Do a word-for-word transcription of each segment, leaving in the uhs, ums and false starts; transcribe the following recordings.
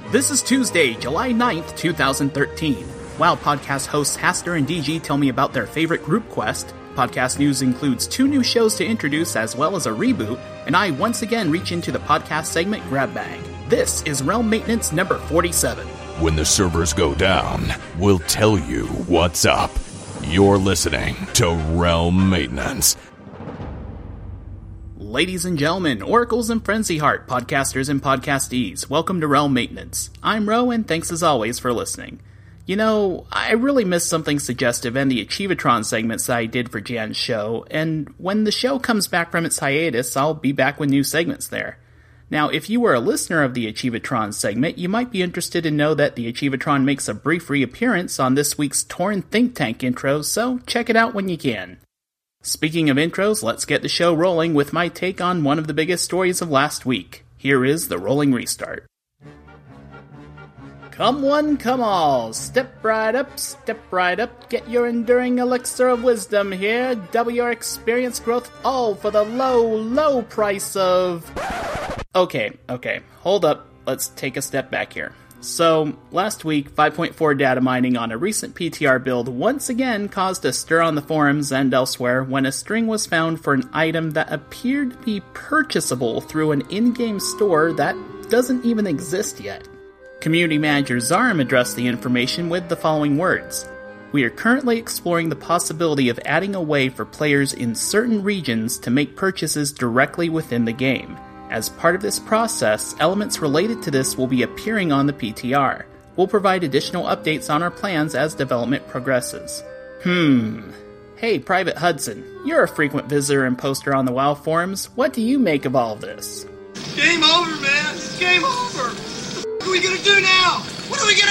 This is Tuesday, July ninth, twenty thirteen. WoW podcast hosts Haster and D G tell me about their favorite group quest. Podcast news includes two new shows to introduce as well as a reboot, and I once again reach into the podcast segment grab bag. This is Realm Maintenance number forty-seven. When the servers go down, we'll tell you what's up. You're listening to Realm Maintenance. Ladies and gentlemen, oracles and frenzy heart, podcasters and podcastees, welcome to Realm Maintenance. I'm Ro, and thanks as always for listening. You know, I really missed something suggestive in the Achievatron segments that I did for Jan's show, and when the show comes back from its hiatus, I'll be back with new segments there. Now, if you were a listener of the Achievatron segment, you might be interested to know that the Achievatron makes a brief reappearance on this week's Tauren Think Tank intro, so check it out when you can. Speaking of intros, let's get the show rolling with my take on one of the biggest stories of last week. Here is the rolling restart. Come one, come all, step right up, step right up, get your enduring elixir of wisdom here, double your experience growth, all for the low, low price of... Okay, okay, hold up, let's take a step back here. So, last week, five point four data mining on a recent P T R build once again caused a stir on the forums and elsewhere when a string was found for an item that appeared to be purchasable through an in-game store that doesn't even exist yet. Community Manager Zarm addressed the information with the following words. We are currently exploring the possibility of adding a way for players in certain regions to make purchases directly within the game. As part of this process, elements related to this will be appearing on the P T R. We'll provide additional updates on our plans as development progresses. Hmm. Hey, Private Hudson, you're a frequent visitor and poster on the WoW forums. What do you make of all this? Game over, man! Game over! What are we gonna do now? What are we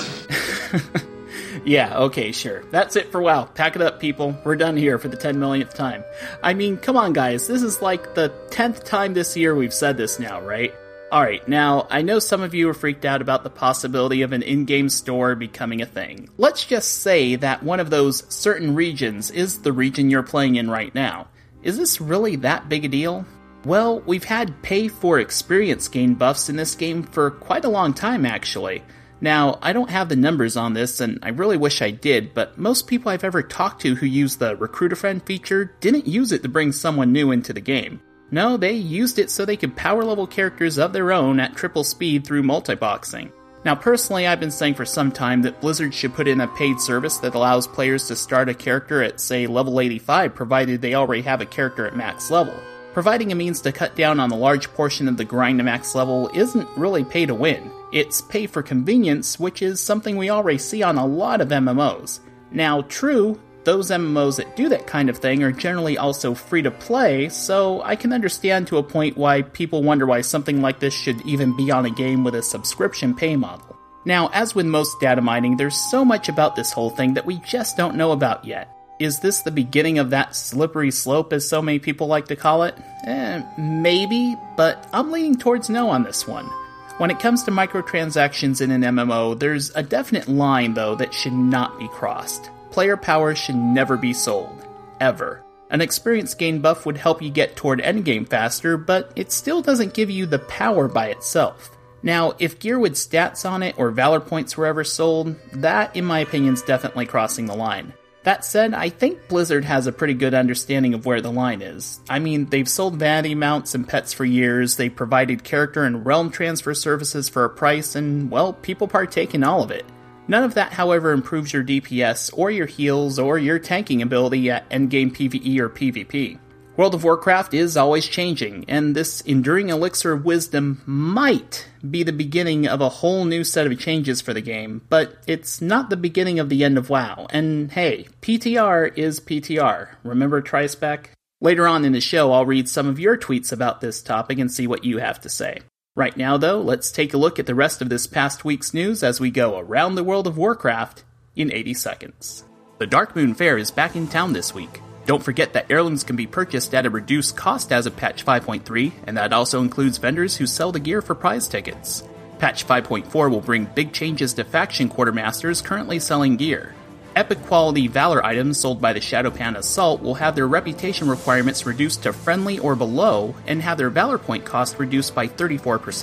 gonna do? Yeah, okay, sure. That's it for WoW. Pack it up, people. We're done here for the ten millionth time. I mean, come on, guys. This is like the tenth time this year we've said this now, right? Alright, now, I know some of you are freaked out about the possibility of an in-game store becoming a thing. Let's just say that one of those certain regions is the region you're playing in right now. Is this really that big a deal? Well, we've had pay-for-experience gain buffs in this game for quite a long time, actually. Now, I don't have the numbers on this, and I really wish I did, but most people I've ever talked to who use the Recruit a Friend feature didn't use it to bring someone new into the game. No, they used it so they could power-level characters of their own at triple speed through multiboxing. Now, personally, I've been saying for some time that Blizzard should put in a paid service that allows players to start a character at, say, level eighty-five, provided they already have a character at max level. Providing a means to cut down on the large portion of the grind to max level isn't really pay to win. It's pay for convenience, which is something we already see on a lot of M M Os. Now, true, those M M Os that do that kind of thing are generally also free to play, so I can understand to a point why people wonder why something like this should even be on a game with a subscription pay model. Now, as with most data mining, there's so much about this whole thing that we just don't know about yet. Is this the beginning of that slippery slope, as so many people like to call it? Eh, maybe, but I'm leaning towards no on this one. When it comes to microtransactions in an M M O, there's a definite line, though, that should not be crossed. Player power should never be sold. Ever. An experience gain buff would help you get toward endgame faster, but it still doesn't give you the power by itself. Now, if gear with stats on it or valor points were ever sold, that, in my opinion, is definitely crossing the line. That said, I think Blizzard has a pretty good understanding of where the line is. I mean, they've sold vanity mounts and pets for years, they provided character and realm transfer services for a price, and, well, people partake in all of it. None of that, however, improves your D P S, or your heals, or your tanking ability at endgame PvE or PvP. World of Warcraft is always changing, and this enduring elixir of wisdom might be the beginning of a whole new set of changes for the game, but it's not the beginning of the end of WoW, and hey, P T R is P T R. Remember Trispec? Later on in the show, I'll read some of your tweets about this topic and see what you have to say. Right now, though, let's take a look at the rest of this past week's news as we go around the World of Warcraft in eighty seconds. The Darkmoon Fair is back in town this week. Don't forget that heirlooms can be purchased at a reduced cost as of patch five point three, and that also includes vendors who sell the gear for prize tickets. Patch five point four will bring big changes to faction quartermasters currently selling gear. Epic quality Valor items sold by the Shadowpan Assault will have their reputation requirements reduced to friendly or below, and have their Valor point cost reduced by thirty-four percent.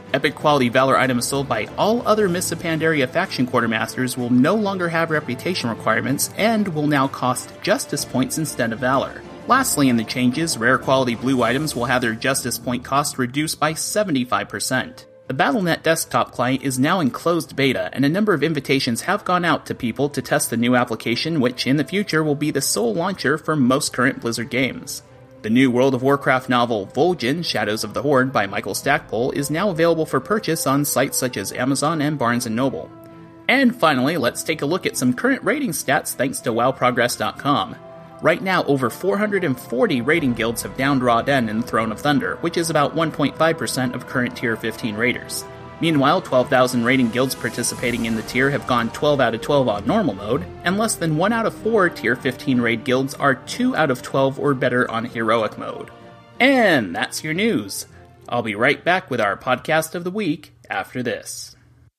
Epic quality Valor items sold by all other Mists of Pandaria faction quartermasters will no longer have reputation requirements and will now cost Justice points instead of Valor. Lastly, in the changes, rare quality blue items will have their Justice point cost reduced by seventy-five percent. The Battle dot net desktop client is now in closed beta, and a number of invitations have gone out to people to test the new application, which in the future will be the sole launcher for most current Blizzard games. The new World of Warcraft novel Vol'jin: Shadows of the Horde by Michael Stackpole is now available for purchase on sites such as Amazon and Barnes and Noble. And finally, let's take a look at some current rating stats thanks to wow progress dot com. Right now, over four hundred forty raiding guilds have downed Raw Den in Throne of Thunder, which is about one point five percent of current Tier fifteen raiders. Meanwhile, twelve thousand raiding guilds participating in the tier have gone twelve out of twelve on normal mode, and less than one out of four Tier fifteen raid guilds are two out of twelve or better on heroic mode. And that's your news. I'll be right back with our podcast of the week after this.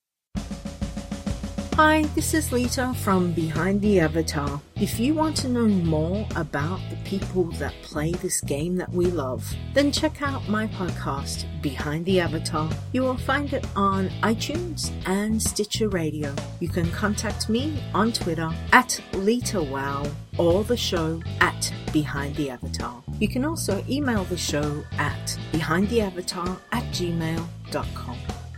Hi, this is Lita from Behind the Avatar. If you want to know more about the people that play this game that we love, then check out my podcast, Behind the Avatar. You will find it on iTunes and Stitcher Radio. You can contact me on Twitter at LitaWow or the show at Behind the Avatar. You can also email the show at behindtheavatar at gmail dot com.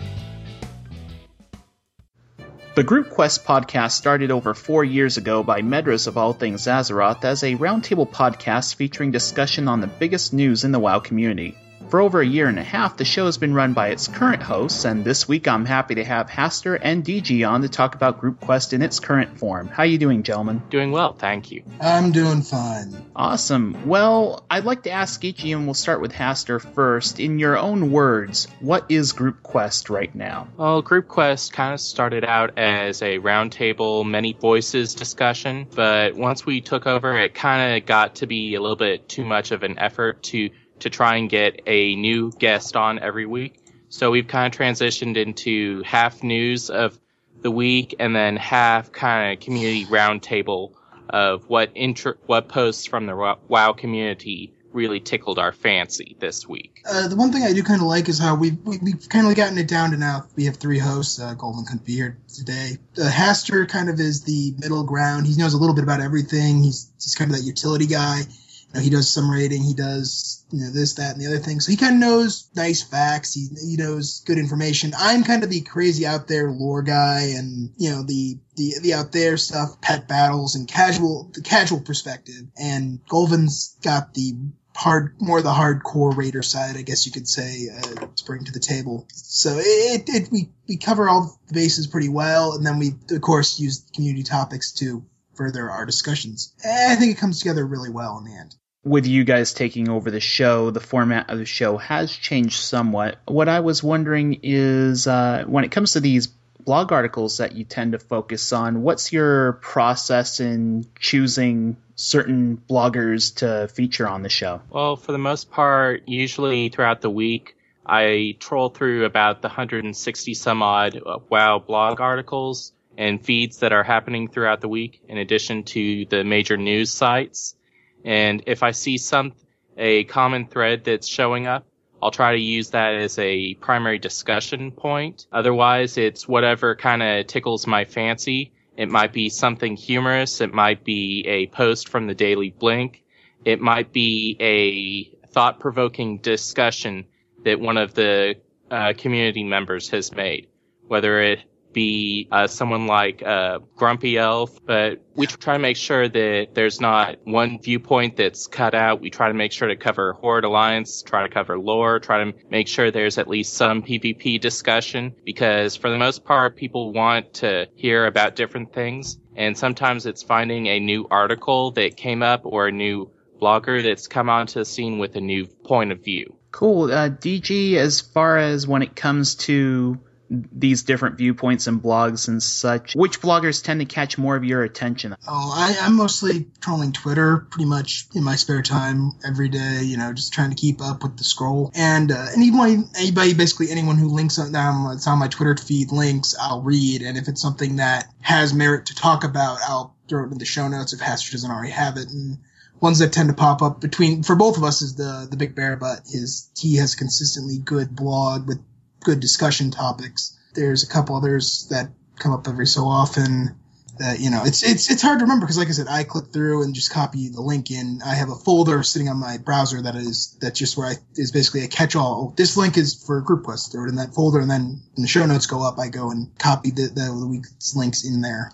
The Group Quest podcast started over four years ago by Medras of All Things Azeroth as a roundtable podcast featuring discussion on the biggest news in the WoW community. For over a year and a half, the show has been run by its current hosts, and this week I'm happy to have Haster and D G on to talk about Group Quest in its current form. How you doing, gentlemen? Doing well, thank you. I'm doing fine. Awesome. Well, I'd like to ask each of you, and we'll start with Haster first. In your own words, what is Group Quest right now? Well, Group Quest kind of started out as a roundtable, many voices discussion, but once we took over, it kind of got to be a little bit too much of an effort to to try and get a new guest on every week. So we've kind of transitioned into half news of the week and then half kind of community roundtable of what inter- what posts from the WoW community really tickled our fancy this week. Uh, the one thing I do kind of like is how we've, we, we've kind of gotten it down to now we have three hosts. Uh, Golden couldn't be here today. Uh, Haster kind of is the middle ground. He knows a little bit about everything. He's, he's kind of that utility guy. You know, he does some rating, he does, you know, this, that, and the other thing. So he kind of knows nice facts. He, he knows good information. I'm kind of the crazy out there lore guy and, you know, the, the, the out there stuff, pet battles and casual, the casual perspective. And Golvin's got the hard, more the hardcore raider side, I guess you could say, uh, to bring to the table. So it, it, we, we cover all the bases pretty well. And then we, of course, use community topics to further our discussions. I think it comes together really well in the end. With you guys taking over the show, the format of the show has changed somewhat. What I was wondering is, uh, when it comes to these blog articles that you tend to focus on, what's your process in choosing certain bloggers to feature on the show? Well, for the most part, usually throughout the week, I troll through about the one hundred sixty some odd WoW blog articles and feeds that are happening throughout the week, in addition to the major news sites. And if I see some a common thread that's showing up, I'll try to use that as a primary discussion point. Otherwise, it's whatever kind of tickles my fancy. It might be something humorous. It might be a post from the Daily Blink. It might be a thought-provoking discussion that one of the uh, community members has made, whether it be uh, someone like uh, Grumpy Elf, but we try to make sure that there's not one viewpoint that's cut out. We try to make sure to cover Horde Alliance, try to cover lore, try to make sure there's at least some PvP discussion, because for the most part, people want to hear about different things, and sometimes it's finding a new article that came up or a new blogger that's come onto the scene with a new point of view. Cool. Uh, D G, as far as when it comes to these different viewpoints and blogs and such, which bloggers tend to catch more of your attention? Oh, I, I'm mostly trolling Twitter pretty much in my spare time every day, you know, just trying to keep up with the scroll. And uh, anyone, anybody, basically anyone who links on, um, it's on my Twitter feed links, I'll read. And if it's something that has merit to talk about, I'll throw it in the show notes if Haster doesn't already have it. And ones that tend to pop up between, for both of us, is the, the Big Bear Butt. His, he has consistently good blog with good discussion topics. There's a couple others that come up every so often. That, you know, it's it's it's hard to remember because, like I said, I click through and just copy the link in. I have a folder sitting on my browser that is that's just where I is basically a catch-all. Oh, this link is for Group Quest. Throw it in that folder, and then when the show notes go up, I go and copy the the, the week's links in there.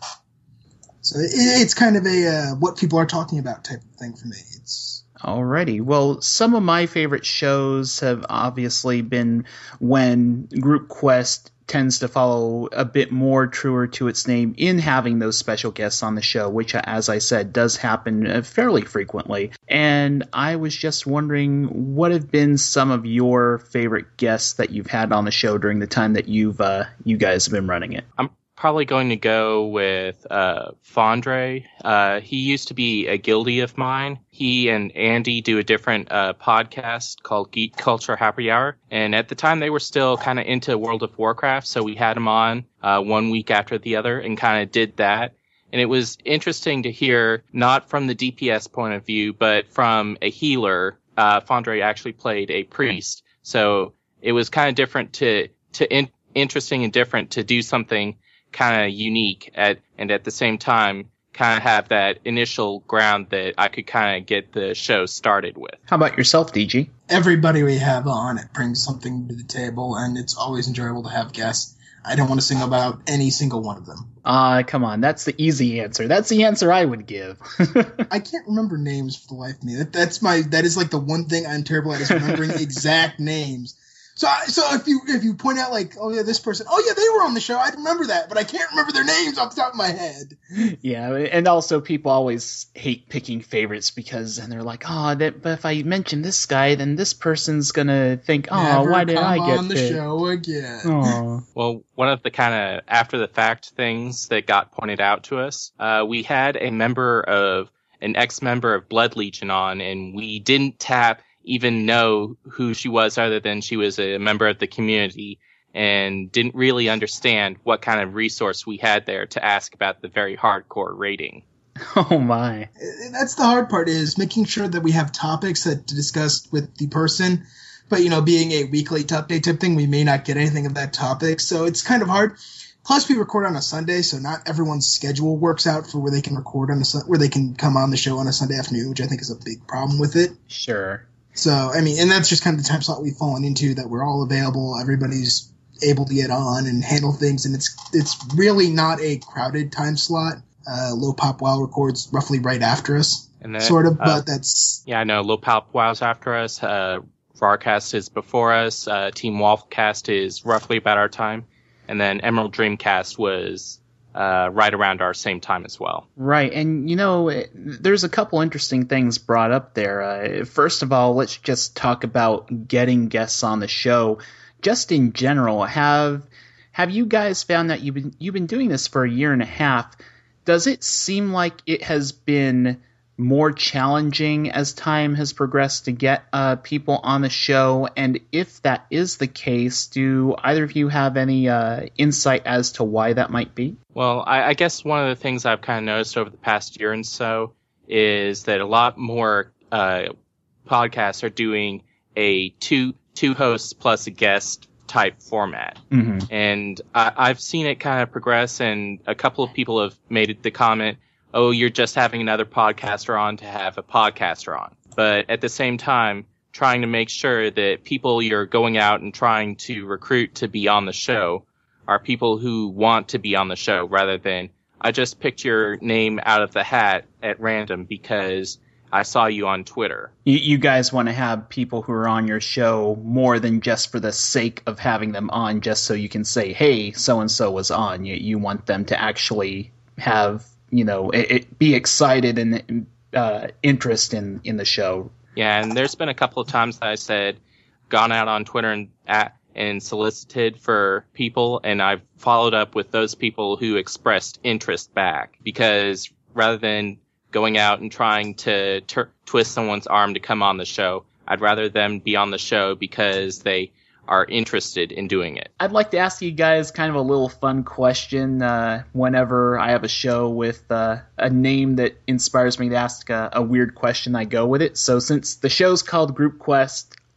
So it, it's kind of a uh, what people are talking about type of thing for me. It's Alrighty. Well, some of my favorite shows have obviously been when Group Quest tends to follow a bit more truer to its name in having those special guests on the show, which, as I said, does happen fairly frequently. And I was just wondering, what have been some of your favorite guests that you've had on the show during the time that you've uh, you guys have been running it? I'm probably going to go with uh, Fondre. Uh, he used to be a guildie of mine. He and Andy do a different uh, podcast called Geek Culture Happy Hour. And at the time, they were still kind of into World of Warcraft. So we had him on uh, one week after the other and kind of did that. And it was interesting to hear, not from the D P S point of view, but from a healer. Uh, Fondre actually played a priest. So it was kind of different to, to in, interesting and different to do something kind of unique at, and at the same time kind of have that initial ground that I could kind of get the show started with. How about yourself, D G? Everybody we have on it brings something to the table, and it's always enjoyable to have guests. I don't want to single out any single one of them. Ah, uh, come on. That's the easy answer. That's the answer I would give. I can't remember names for the life of me. That, that's my, that is like the one thing I'm terrible at, is remembering exact names. So, so if you if you point out, like, oh yeah, this person, oh yeah, they were on the show, I'd remember that, but I can't remember their names off the top of my head. Yeah, and also people always hate picking favorites because, and they're like, oh, that, but if I mention this guy, then this person's gonna think, oh, Never why did I get on the picked? show again? Oh. Well, one of the kind of after the fact things that got pointed out to us, uh, we had a member of an ex-member of Blood Legion on, and we didn't tap. Even know who she was other than she was a member of the community, and didn't really understand what kind of resource we had there to ask about the very hardcore rating. Oh my. That's the hard part, is making sure that we have topics that to discuss with the person, but, you know, being a weekly update type thing, we may not get anything of that topic, so it's kind of hard. Plus, we record on a Sunday, so not everyone's schedule works out for where they can record on a where they can come on the show on a Sunday afternoon, which I think is a big problem with it. Sure. So, I mean, and that's just kind of the time slot we've fallen into, that we're all available, everybody's able to get on and handle things, and it's it's really not a crowded time slot. Uh, Low Pop Wow records roughly right after us, and that, sort of, uh, but that's... Yeah, I know, Low Pop Wow's after us, uh, Varcast is before us, uh, Team Wolfcast is roughly about our time, and then Emerald Dreamcast was... Uh, right around our same time as well. Right, and you know, there's a couple interesting things brought up there. Uh, first of all, let's just talk about getting guests on the show. Just in general, have have you guys found that you've been you've been doing this for a year and a half? Does it seem like it has been more challenging as time has progressed to get uh, people on the show? And if that is the case, do either of you have any uh, insight as to why that might be? Well, I, I guess one of the things I've kind of noticed over the past year and so is that a lot more uh, podcasts are doing a two two hosts plus a guest type format. Mm-hmm. And I, I've seen it kind of progress, and a couple of people have made the comment, oh, you're just having another podcaster on to have a podcaster on. But at the same time, trying to make sure that people you're going out and trying to recruit to be on the show are people who want to be on the show, rather than, I just picked your name out of the hat at random because I saw you on Twitter. You, you guys want to have people who are on your show more than just for the sake of having them on, just so you can say, hey, so-and-so was on. You, you want them to actually have... you know, it, it be excited and uh, interest in, in the show. Yeah, and there's been a couple of times that I said, gone out on Twitter and at, and solicited for people, and I've followed up with those people who expressed interest back, because rather than going out and trying to ter- twist someone's arm to come on the show, I'd rather them be on the show because they are interested in doing it. I'd like to ask you guys kind of a little fun question. Uh, whenever I have a show with uh, a name that inspires me to ask a, a weird question, I go with it. So since the show's called Group Quest,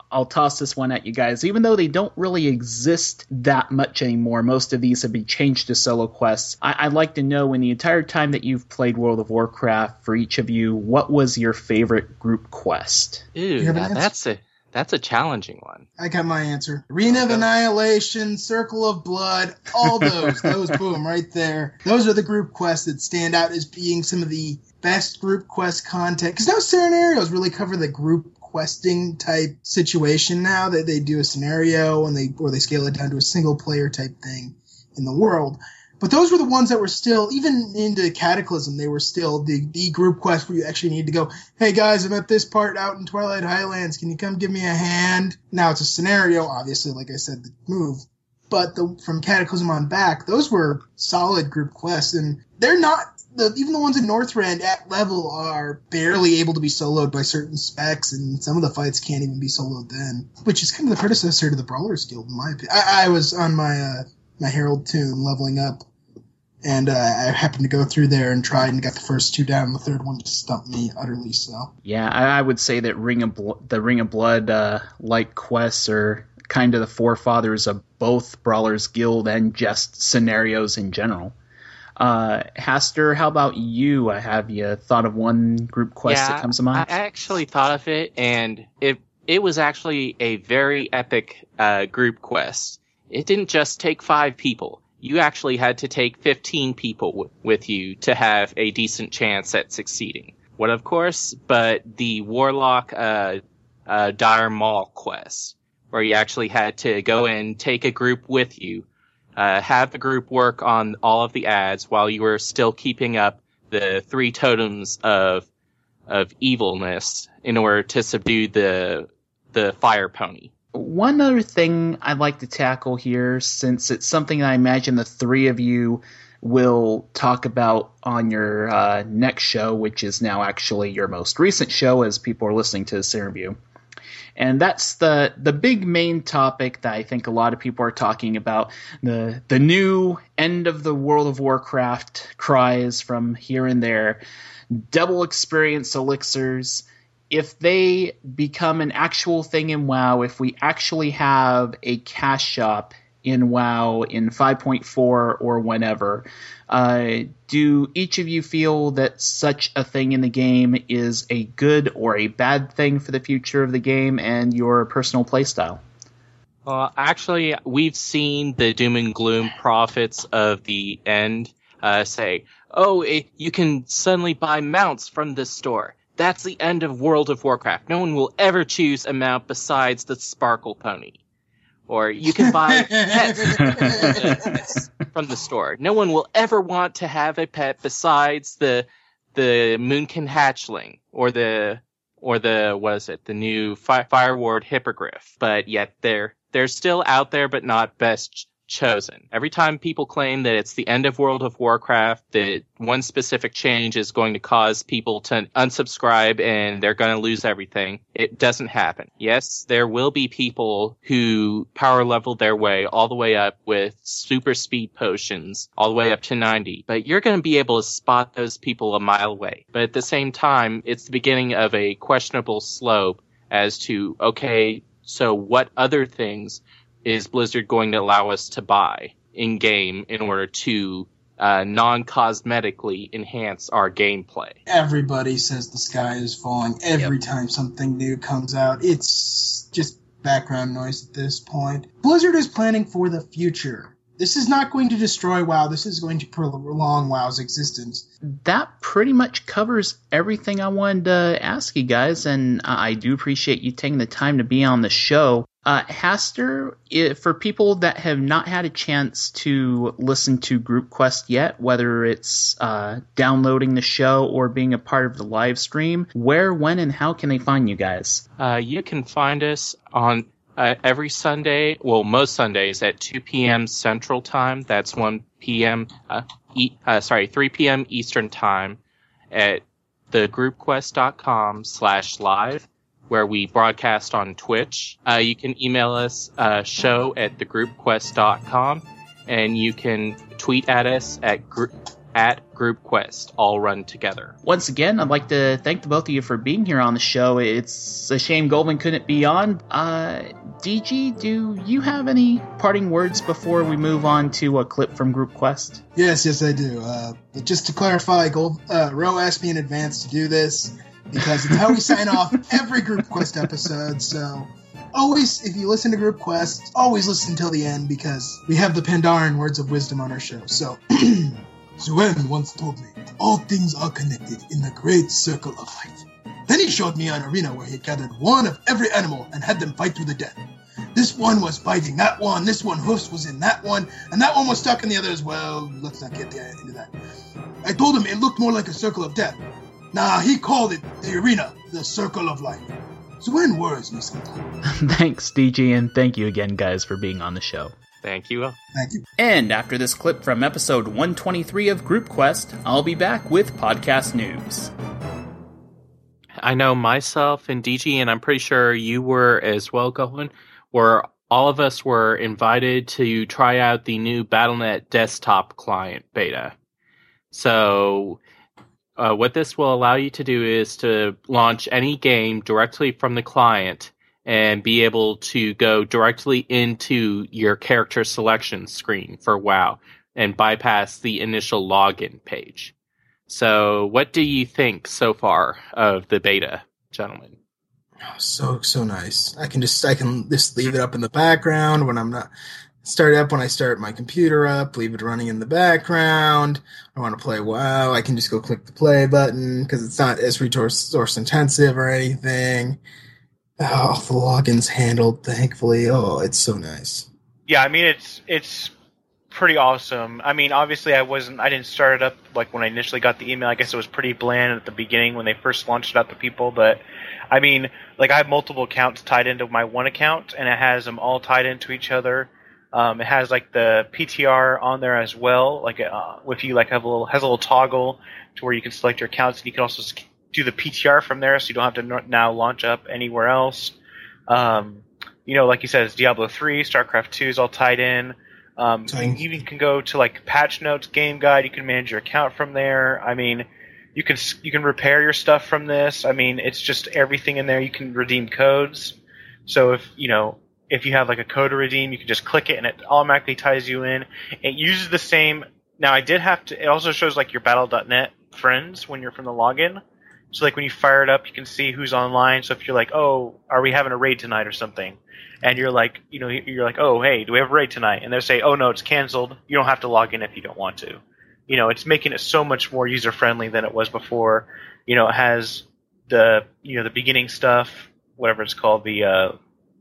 I'll toss this one at you guys. Even though they don't really exist that much anymore, most of these have been changed to solo quests. I- I'd like to know, in the entire time that you've played World of Warcraft, for each of you, what was your favorite group quest? Ooh, now that's a that's a challenging one. I got my answer. Arena of Annihilation, Circle of Blood, all those. those, boom, right there. Those are the group quests that stand out as being some of the best group quest content. Because now scenarios really cover the group questing type situation now, that they do a scenario and they or they scale it down to a single player type thing in the world. But those were the ones that were still, even into Cataclysm, they were still the, the group quest where you actually need to go, hey guys, I'm at this part out in Twilight Highlands, can you come give me a hand? Now it's a scenario, obviously, like I said, the move. But the, from Cataclysm on back, those were solid group quests, and they're not, the, even the ones in Northrend at level are barely able to be soloed by certain specs, and some of the fights can't even be soloed then, which is kind of the predecessor to the Brawlers Guild, in my opinion. I, I was on my, uh, my Herald Toon leveling up, and uh, I happened to go through there and tried and got the first two down. The third one just stumped me utterly. So yeah, I, I would say that Ring of Bl- the Ring of Blood uh, like quests are kind of the forefathers of both Brawlers Guild and just scenarios in general. Uh, Haster, how about you? Have you thought of one group quest yeah, that comes to mind? I actually thought of it, and it it was actually a very epic uh, group quest. It didn't just take five people. You actually had to take fifteen people w- with you to have a decent chance at succeeding. What, of course, but the Warlock uh, uh, Dire Maul quest, where you actually had to go in, take a group with you, uh, have the group work on all of the ads while you were still keeping up the three totems of of evilness in order to subdue the the fire pony. One other thing I'd like to tackle here, since it's something that I imagine the three of you will talk about on your uh, next show, which is now actually your most recent show as people are listening to this interview. And that's the the big main topic that I think a lot of people are talking about, the the new end of the World of Warcraft cries from here and there, double experience elixirs. If they become an actual thing in WoW, if we actually have a cash shop in WoW in five point four or whenever, uh, do each of you feel that such a thing in the game is a good or a bad thing for the future of the game and your personal playstyle? Well, actually, we've seen the doom and gloom prophets of the end uh, say, oh, it, you can suddenly buy mounts from this store. That's the end of World of Warcraft. No one will ever choose a mount besides the Sparkle Pony. Or you can buy pets from the store. No one will ever want to have a pet besides the the Moonkin Hatchling or the or the what is it? The new Fi- Fireward Hippogriff. But yet they're they're still out there, but not best chosen. Every time people claim that it's the end of World of Warcraft, that one specific change is going to cause people to unsubscribe and they're going to lose everything, it doesn't happen. Yes, there will be people who power level their way all the way up with super speed potions, all the way up to ninety, but you're going to be able to spot those people a mile away. But at the same time, it's the beginning of a questionable slope as to, okay, so what other things is Blizzard going to allow us to buy in-game in order to uh, non-cosmetically enhance our gameplay? Everybody says the sky is falling every yep. time something new comes out. It's just background noise at this point. Blizzard is planning for the future. This is not going to destroy WoW. This is going to prolong WoW's existence. That pretty much covers everything I wanted to ask you guys, and I do appreciate you taking the time to be on the show. Uh, Haster, if, for people that have not had a chance to listen to Group Quest yet, whether it's uh, downloading the show or being a part of the live stream, where, when, and how can they find you guys? Uh, you can find us on uh, every Sunday, well, most Sundays at two p.m. Central Time. That's one p.m. Uh, e- uh, sorry, three p.m. Eastern Time at thegroupquest.com slash live. Where we broadcast on Twitch. Uh, you can email us, uh, show at thegroupquest dot com, and you can tweet at us at gr- at Group Quest, all run together. Once again, I'd like to thank the both of you for being here on the show. It's a shame Goldman couldn't be on. Uh, D G, do you have any parting words before we move on to a clip from Group Quest? Yes, yes, I do. Uh, but just to clarify, Gold, uh, Ro asked me in advance to do this because it's how we sign off every Group Quest episode. So always, if you listen to Group Quest, always listen till the end because we have the Pandaren words of wisdom on our show. So, Zuen once told me, all things are connected in the great circle of life. Then he showed me an arena where he had gathered one of every animal and had them fight to the death. This one was biting that one, this one hoofs was in that one, and that one was stuck in the other as well. Let's not get into that. I told him it looked more like a circle of death. Nah, he called it the arena, the circle of life. Zuen worries me sometimes. Thanks, D G, and thank you again, guys, for being on the show. Thank you. Thank you. And after this clip from episode one twenty-three of Group Quest, I'll be back with podcast news. I know myself and D G, and I'm pretty sure you were as well, Goldman, where all of us were invited to try out the new Battle dot net desktop client beta. So uh, what this will allow you to do is to launch any game directly from the client and be able to go directly into your character selection screen for WoW and bypass the initial login page. So what do you think so far of the beta, gentlemen? Oh, so, so nice. I can just, I can just leave it up in the background when I'm not, start up when I start my computer up, leave it running in the background. I want to play WoW. I can just go click the play button because it's not as resource intensive or anything. Oh, the login's handled, thankfully. Oh, it's so nice. Yeah, I mean, it's it's pretty awesome. I mean, obviously, I wasn't, I didn't start it up like when I initially got the email. I guess it was pretty bland at the beginning when they first launched it out to people. But I mean, like I have multiple accounts tied into my one account, and it has them all tied into each other. Um, it has like the P T R on there as well. Like uh, if you like have a little has a little toggle to where you can select your accounts, and you can also do the P T R from there, so you don't have to now launch up anywhere else. Um, you know, like you said, it's Diablo three, StarCraft two is all tied in. Um, you even can go to like patch notes, game guide. You can manage your account from there. I mean, you can you can repair your stuff from this. I mean, it's just everything in there. You can redeem codes. So if you know if you have like a code to redeem, you can just click it and it automatically ties you in. It uses the same. Now I did have to. It also shows like your Battle dot net friends when you're from the login. So like when you fire it up, you can see who's online. So if you're like, oh, are we having a raid tonight or something? And you're like, you know, you're like, oh, hey, do we have a raid tonight? And they'll say, oh, no, it's canceled. You don't have to log in if you don't want to. You know, it's making it so much more user friendly than it was before. You know, it has the, you know, the beginning stuff, whatever it's called, the, uh,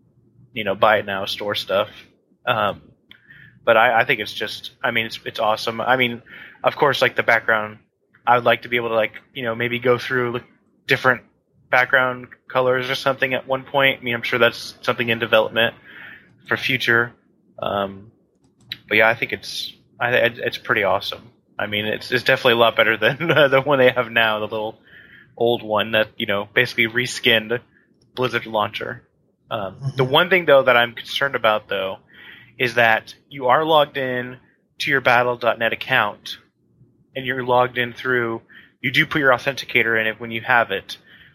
you know, buy it now store stuff. Um, but I, I think it's just, I mean, it's it's awesome. I mean, of course, like the background. I would like to be able to, like, you know, maybe go through different background colors or something at one point. I mean, I'm sure that's something in development for future. Um, but yeah, I think it's I, it's pretty awesome. I mean, it's it's definitely a lot better than uh, the one they have now, the little old one that, you know, basically reskinned Blizzard launcher. Um, mm-hmm. The one thing, though, that I'm concerned about, though, is that you are logged in to your Battle dot net account, and you're logged in through, you do put your authenticator in it when you have it.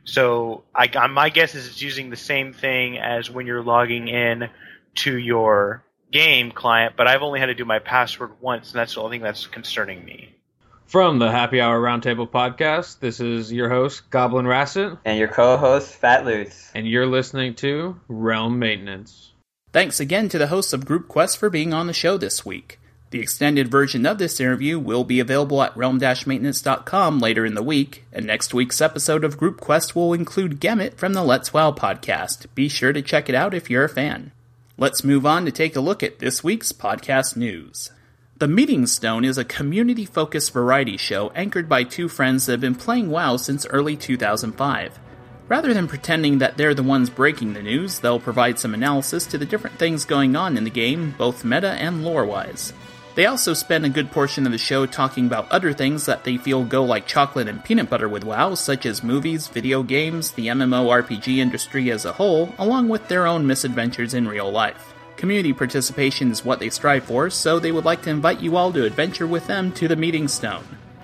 So I, my guess is it's using the same thing as when you're logging in to your game client, but I've only had to do my password once, and that's the only thing that's concerning me. From the Happy Hour Roundtable podcast, this is your host, Goblin Rasset. And your co-host, Fat Loose. And you're listening to Realm Maintenance. Thanks again to the hosts of Group Quest for being on the show this week. The extended version of this interview will be available at realm dash maintenance dot com later in the week, and next week's episode of Group Quest will include Gemmet from the Let's WoW podcast. Be sure to check it out if you're a fan. Let's move on to take a look at this week's podcast news. The Meeting Stone is a community-focused variety show anchored by two friends that have been playing WoW since early two thousand five. Rather than pretending that they're the ones breaking the news, they'll provide some analysis to the different things going on in the game, both meta and lore-wise. They also spend a good portion of the show talking about other things that they feel go like chocolate and peanut butter with WoW, such as movies, video games, the MMORPG industry as a whole, along with their own misadventures in real life. Community participation is what they strive for, so they would like to invite you all to adventure with them to the Meeting Stone.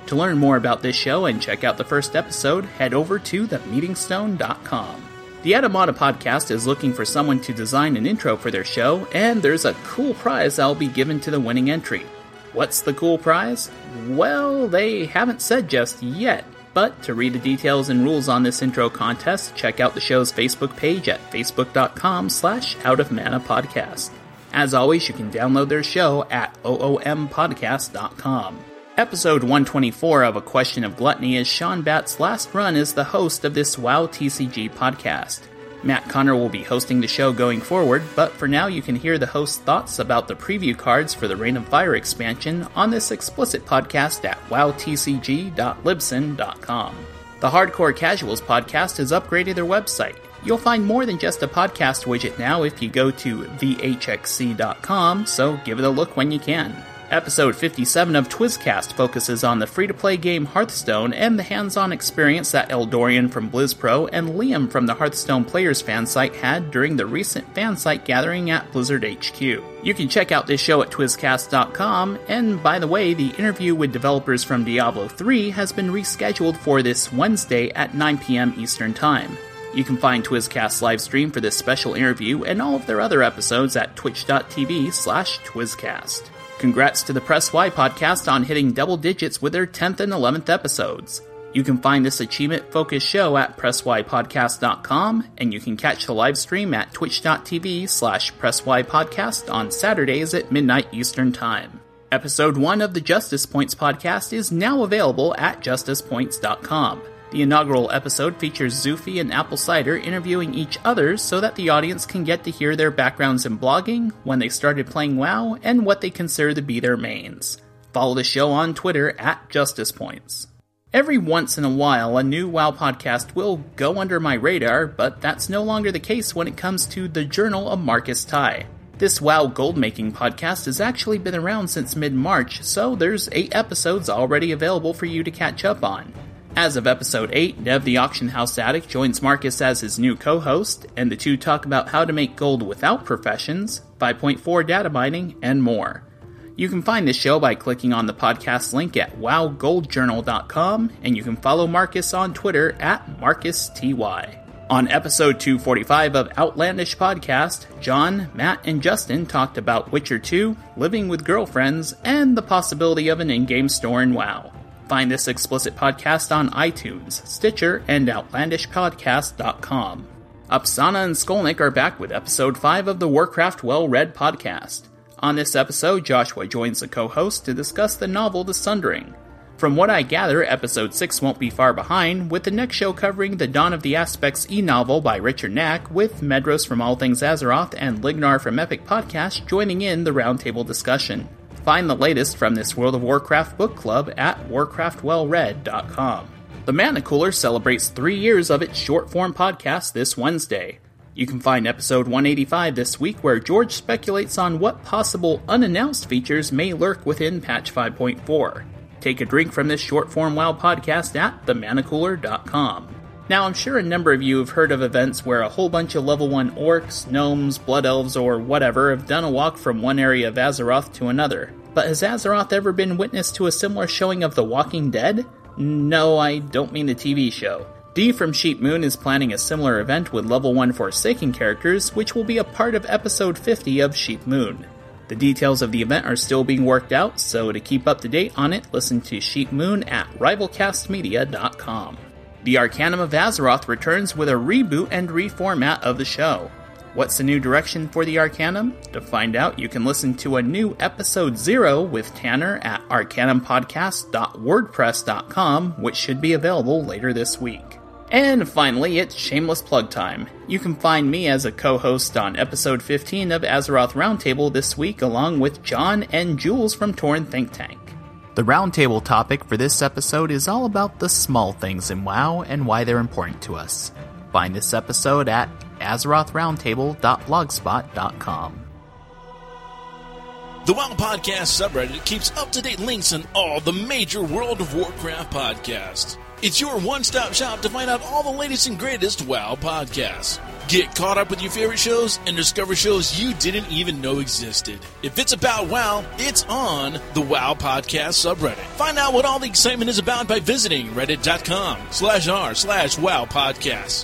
To learn more about this show and check out the first episode, head over to the meeting stone dot com. The Adamata Podcast is looking for someone to design an intro for their show, and there's a cool prize that'll be given to the winning entry. What's the cool prize? Well, they haven't said just yet, but to read the details and rules on this intro contest, check out the show's Facebook page at facebook dot com slash out of mana podcast. As always, you can download their show at o o m podcast dot com. Episode one twenty-four of A Question of Gluttony is Sean Batt's last run as the host of this WoW T C G podcast. Matt Connor will be hosting the show going forward, but for now you can hear the host's thoughts about the preview cards for the Reign of Fire expansion on this explicit podcast at wow t c g dot libsyn dot com. The Hardcore Casuals podcast has upgraded their website. You'll find more than just a podcast widget now if you go to v h x c dot com, so give it a look when you can. Episode fifty-seven of Twizcast focuses on the free-to-play game Hearthstone and the hands-on experience that Eldorian from BlizzPro and Liam from the Hearthstone Players fan site had during the recent fan site gathering at Blizzard H Q. You can check out this show at twizcast dot com, and by the way, the interview with developers from Diablo three has been rescheduled for this Wednesday at nine p.m. Eastern Time. You can find Twizcast's live stream for this special interview and all of their other episodes at twitch dot t v slash twizcast. Congrats to the Press Y podcast on hitting double digits with their tenth and eleventh episodes. You can find this achievement-focused show at press y podcast dot com, and you can catch the live stream at twitch dot t v slash press y podcast on Saturdays at midnight Eastern Time. Episode one of the Justice Points podcast is now available at justice points dot com. The inaugural episode features Zufi and Apple Cider interviewing each other so that the audience can get to hear their backgrounds in blogging, when they started playing WoW, and what they consider to be their mains. Follow the show on Twitter at Justice Points. Every once in a while, a new WoW podcast will go under my radar, but that's no longer the case when it comes to the Journal of Marcus Ty. This WoW gold-making podcast has actually been around since mid-March, so there's eight episodes already available for you to catch up on. As of episode eight, Nev the Auction House Addict joins Marcus as his new co-host, and the two talk about how to make gold without professions, five point four data mining, and more. You can find this show by clicking on the podcast link at wow gold journal dot com, and you can follow Marcus on Twitter at Marcus T Y. On episode two forty-five of Outlandish Podcast, John, Matt, and Justin talked about Witcher two, living with girlfriends, and the possibility of an in-game store in WoW. Find this explicit podcast on iTunes, Stitcher, and outlandish podcast dot com. Upsana and Skolnick are back with episode five of the Warcraft Well-Read podcast. On this episode, Joshua joins the co-host to discuss the novel The Sundering. From what I gather, episode six won't be far behind, with the next show covering the Dawn of the Aspects e-novel by Richard Knack, with Medros from All Things Azeroth and Lignar from Epic Podcast joining in the roundtable discussion. Find the latest from this World of Warcraft book club at warcraft well read dot com. The Mana Cooler celebrates three years of its short-form podcast this Wednesday. You can find episode one eighty-five this week, where George speculates on what possible unannounced features may lurk within patch five point four. Take a drink from this short-form WoW podcast at the mana cooler dot com. Now, I'm sure a number of you have heard of events where a whole bunch of level one orcs, gnomes, blood elves, or whatever have done a walk from one area of Azeroth to another. But has Azeroth ever been witness to a similar showing of The Walking Dead? No, I don't mean the T V show. Dee from Sheep Moon is planning a similar event with level one Forsaken characters, which will be a part of episode fifty of Sheep Moon. The details of the event are still being worked out, so to keep up to date on it, listen to Sheep Moon at rivalcast media dot com. The Arcanum of Azeroth returns with a reboot and reformat of the show. What's the new direction for the Arcanum? To find out, you can listen to a new episode zero with Tanner at arcanum podcast dot wordpress dot com, which should be available later this week. And finally, it's shameless plug time. You can find me as a co-host on episode fifteen of Azeroth Roundtable this week, along with John and Jules from Torn Think Tank. The roundtable topic for this episode is all about the small things in WoW and why they're important to us. Find this episode at azeroth roundtable dot blogspot dot com. The WoW Podcast subreddit keeps up-to-date links on all the major World of Warcraft podcasts. It's your one-stop shop to find out all the latest and greatest WoW podcasts. Get caught up with your favorite shows and discover shows you didn't even know existed. If it's about WoW, it's on the WoW Podcast subreddit. Find out what all the excitement is about by visiting reddit.com slash r slash WoW Podcasts.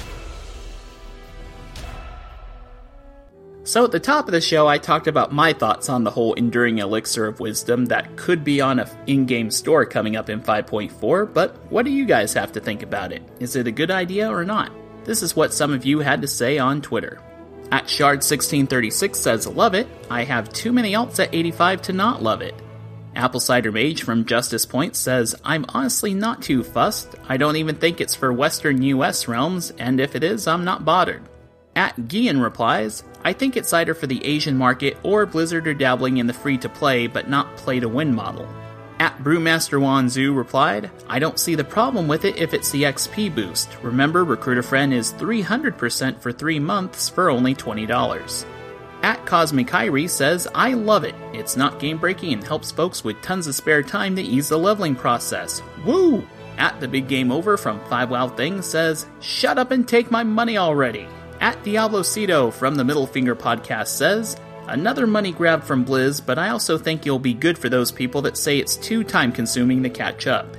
So at the top of the show, I talked about my thoughts on the whole Enduring Elixir of Wisdom that could be on an in-game store coming up in five point four, but what do you guys have to think about it? Is it a good idea or not? This is what some of you had to say on Twitter. At Shard sixteen thirty-six says, love it. I have too many alts at eighty-five to not love it. Apple Cider Mage from Justice Point says, I'm honestly not too fussed. I don't even think it's for Western U S realms, and if it is, I'm not bothered. At Gian replies, I think it's either for the Asian market or Blizzard are dabbling in the free-to-play but not play-to-win model. At Brewmaster Wanzu replied, I don't see the problem with it if it's the X P boost. Remember, Recruiter Friend is three hundred percent for three months for only twenty dollars. At Cosmic Kyrie says, I love it. It's not game-breaking and helps folks with tons of spare time to ease the leveling process. Woo! At The Big Game Over from five wow Things says, shut up and take my money already. At Diablocito from the Middle Finger Podcast says, another money grab from Blizz, but I also think you'll be good for those people that say it's too time-consuming to catch up.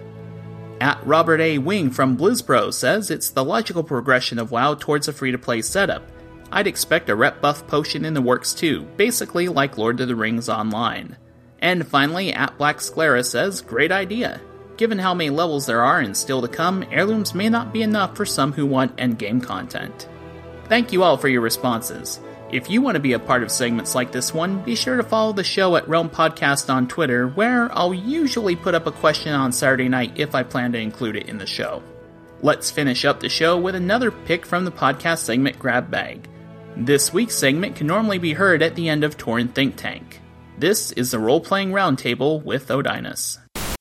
At Robert A. Wing from BlizzPro says it's the logical progression of WoW towards a free-to-play setup. I'd expect a rep buff potion in the works too, basically like Lord of the Rings Online. And finally, at Black Sclera says, great idea. Given how many levels there are and still to come, heirlooms may not be enough for some who want endgame content. Thank you all for your responses. If you want to be a part of segments like this one, be sure to follow the show at Realm Podcast on Twitter, where I'll usually put up a question on Saturday night if I plan to include it in the show. Let's finish up the show with another pick from the podcast segment Grab Bag. This week's segment can normally be heard at the end of Tauren Think Tank. This is the Role-Playing Roundtable with Odinus.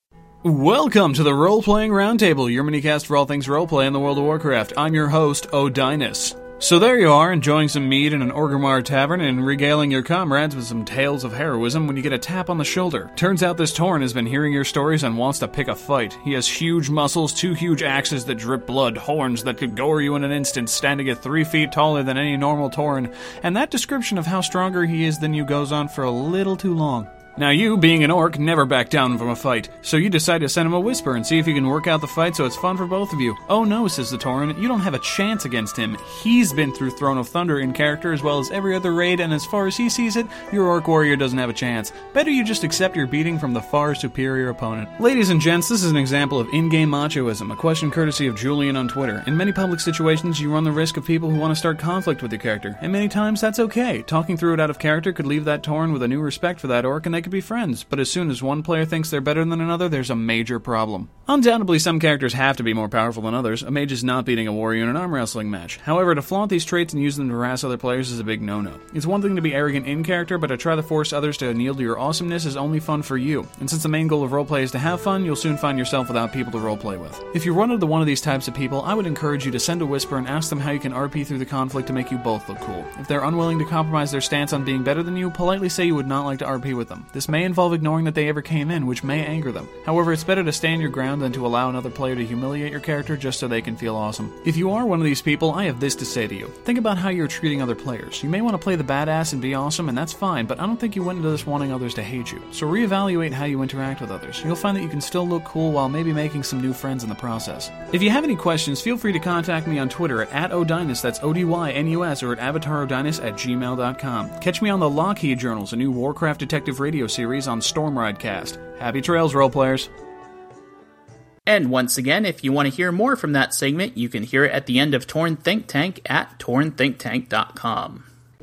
Welcome to the Role-Playing Roundtable, your minicast for all things roleplay in the World of Warcraft. I'm your host, Odinus. So there you are, enjoying some mead in an Orgrimmar tavern and regaling your comrades with some tales of heroism when you get a tap on the shoulder. Turns out this Tauren has been hearing your stories and wants to pick a fight. He has huge muscles, two huge axes that drip blood, horns that could gore you in an instant, standing at three feet taller than any normal Tauren, and that description of how stronger he is than you goes on for a little too long. Now you, being an orc, never back down from a fight, so you decide to send him a whisper and see if you can work out the fight so it's fun for both of you. Oh no, says the Tauren, you don't have a chance against him. He's been through Throne of Thunder in character as well as every other raid, and as far as he sees it, your orc warrior doesn't have a chance. Better you just accept your beating from the far superior opponent. Ladies and gents, this is an example of in-game machoism, a question courtesy of Julian on Twitter. In many public situations, you run the risk of people who want to start conflict with your character, and many times that's okay. Talking through it out of character could leave that Tauren with a new respect for that orc, and they could be friends. But as soon as one player thinks they're better than another, there's a major problem. Undoubtedly, some characters have to be more powerful than others. A mage is not beating a warrior in an arm wrestling match. However, to flaunt these traits and use them to harass other players is a big no-no. It's one thing to be arrogant in character, but to try to force others to kneel to your awesomeness is only fun for you. And since the main goal of roleplay is to have fun, you'll soon find yourself without people to roleplay with. If you run into one of these types of people, I would encourage you to send a whisper and ask them how you can R P through the conflict to make you both look cool. If they're unwilling to compromise their stance on being better than you, politely say you would not like to R P with them. This may involve ignoring that they ever came in, which may anger them. However, it's better to stand your ground than to allow another player to humiliate your character just so they can feel awesome. If you are one of these people, I have this to say to you. Think about how you're treating other players. You may want to play the badass and be awesome, and that's fine, but I don't think you went into this wanting others to hate you. So reevaluate how you interact with others. You'll find that you can still look cool while maybe making some new friends in the process. If you have any questions, feel free to contact me on Twitter at, at Odinus, that's O D Y N U S, or at avatarodinus at gmail dot com. Catch me on the Lockheed Journals, a new Warcraft detective radio series on Stormridecast. Happy trails, roleplayers. And once again, if you want to hear more from that segment, you can hear it at the end of Tauren Think Tank at tauren think tank dot com.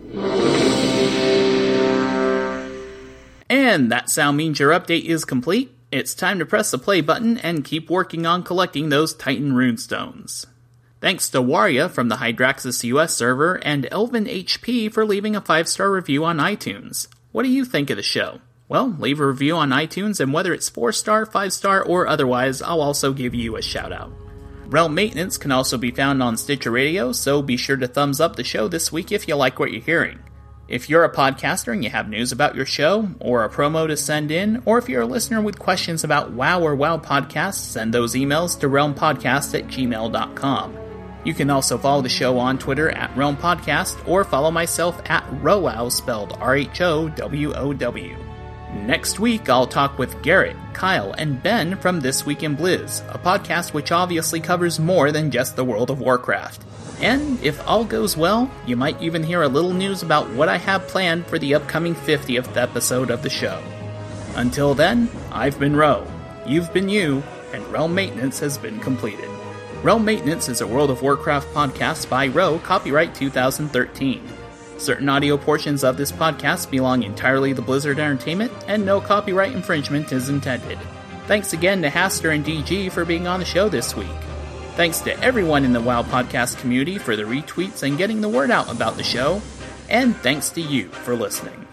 And that sound means your update is complete. It's time to press the play button and keep working on collecting those Titan runestones. Thanks to Waria from the Hydraxis U S server and Elvin H P for leaving a five star review on iTunes. What do you think of the show? Well, leave a review on iTunes, and whether it's four star, five star, or otherwise, I'll also give you a shout out. Realm Maintenance can also be found on Stitcher Radio, so be sure to thumbs up the show this week if you like what you're hearing. If you're a podcaster and you have news about your show, or a promo to send in, or if you're a listener with questions about WoW or WoW podcasts, send those emails to realmpodcast at gmail dot com. You can also follow the show on Twitter at Realm Podcast, or follow myself at Rowow, spelled R H O W O W. Next week, I'll talk with Garrett, Kyle, and Ben from This Week in Blizz, a podcast which obviously covers more than just the World of Warcraft. And if all goes well, you might even hear a little news about what I have planned for the upcoming fiftieth episode of the show. Until then, I've been Ro, you've been you, and Realm Maintenance has been completed. Realm Maintenance is a World of Warcraft podcast by Ro, copyright two thousand thirteen. Certain audio portions of this podcast belong entirely to Blizzard Entertainment, and no copyright infringement is intended. Thanks again to Haster and D G for being on the show this week. Thanks to everyone in the WoW podcast community for the retweets and getting the word out about the show. And thanks to you for listening.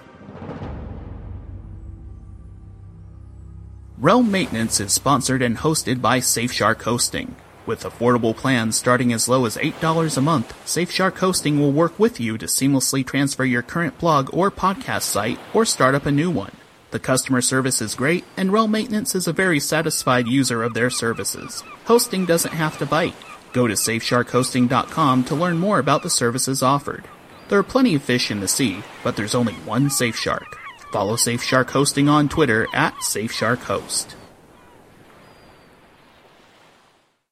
Realm Maintenance is sponsored and hosted by Safeshark Hosting. With affordable plans starting as low as eight dollars a month, Safeshark Hosting will work with you to seamlessly transfer your current blog or podcast site or start up a new one. The customer service is great, and Realm Maintenance is a very satisfied user of their services. Hosting doesn't have to bite. Go to safeshark hosting dot com to learn more about the services offered. There are plenty of fish in the sea, but there's only one Safe Shark. Follow Safe Shark Hosting on Twitter at SafeSharkHost.